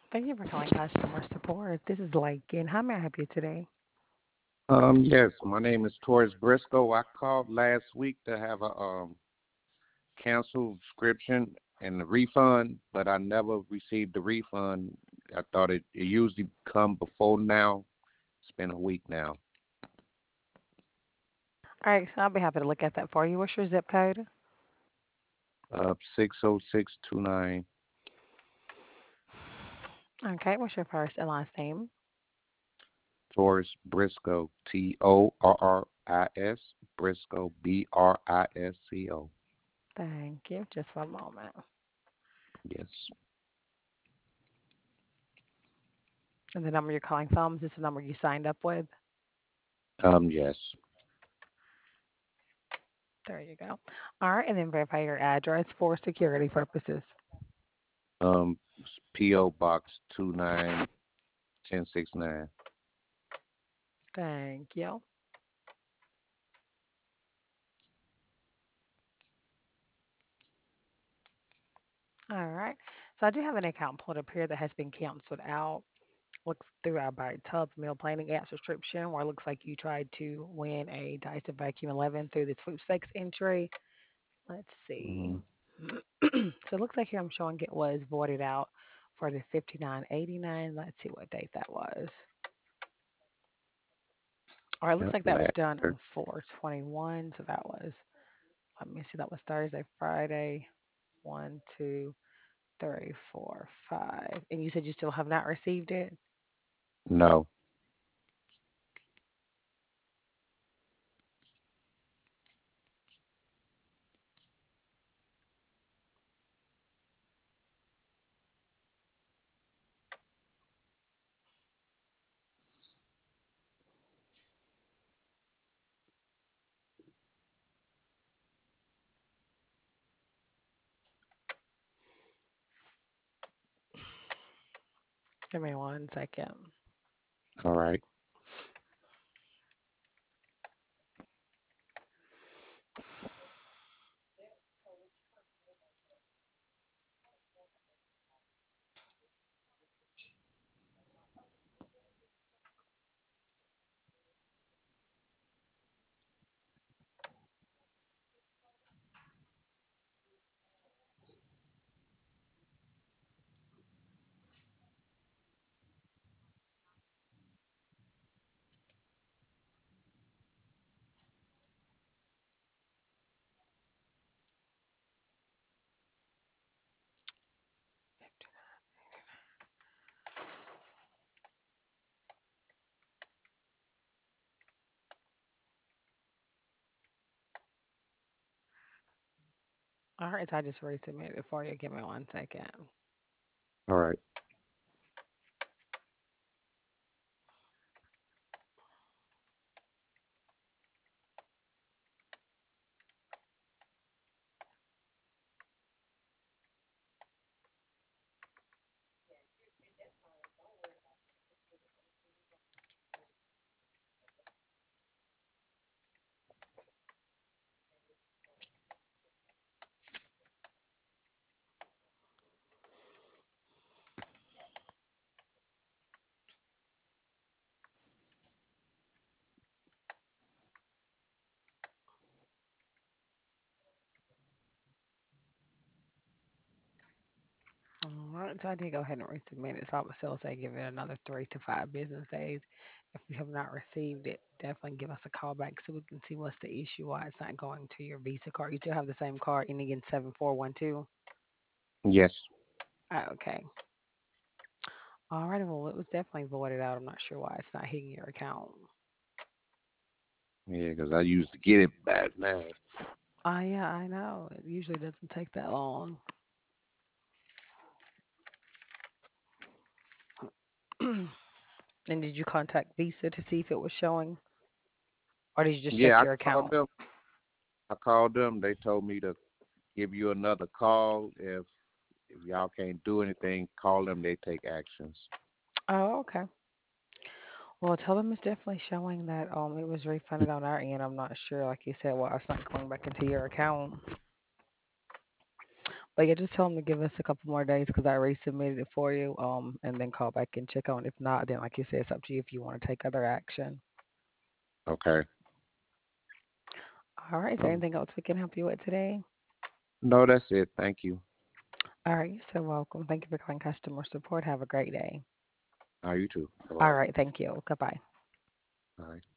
Thank you for calling customer support. This is Lakin. How may I help you today? Yes, my name is Torres Briscoe. I called last week to have a canceled subscription and the refund, but I never received the refund. I thought it usually come before now. It's been a week now. All right, so I'll be happy to look at that for you. What's your zip code? 60629 Okay, what's your first and last name? Torres Briscoe, Torris Briscoe, Brisco. Thank you. Just one moment. Yes. And the number you're calling from, is this the number you signed up with? Yes. There you go. All right, and then verify your address for security purposes. Um, PO Box 29169. Thank you. All right. So I do have an account pulled up here that has been canceled out. Looks through our by Tub meal planning app subscription, where it looks like you tried to win a Dyson Vacuum 11 through the sweepstakes entry. Let's see. Mm-hmm. So it looks like here I'm showing it was voided out for the 59.89. Let's see what date that was. Or it looks Yep, like that was last done year. on 4/21. So that was, let me see, that was Thursday, Friday. One, two, three, four, five. And you said you still have not received it? No. Give me one second. All right. All right, so I just resubmitted it for you. Give me one second. All right. All right, so I did go ahead and resubmit it. So I would still say give it another 3 to 5 business days. If you have not received it, definitely give us a call back so we can see what's the issue, why it's not going to your Visa card. You still have the same card ending in 7412. Yes. Okay. All right. Well, it was definitely voided out. I'm not sure why it's not hitting your account. Yeah, because I used to get it back now. Yeah, I know. It usually doesn't take that long. And did you contact Visa to see if it was showing, or did you just check Yeah, your I called account? them. I called them. They told me to give you another call. If y'all can't do anything, call them. They take actions. Oh, okay. Well, tell them it's definitely showing that it was refunded on our end. I'm not sure, like you said, why it's not going back into your account. But yeah, just tell them to give us a couple more days because I already submitted it for you. And then call back and check on. If not, then like you said, it's up to you if you want to take other action. Okay. All right. Is there Um, anything else we can help you with today? no, that's it. Thank you. All right. You're so welcome. Thank you for calling customer support. Have a great day. You too. Bye All bye. right. Thank you. Goodbye. Bye.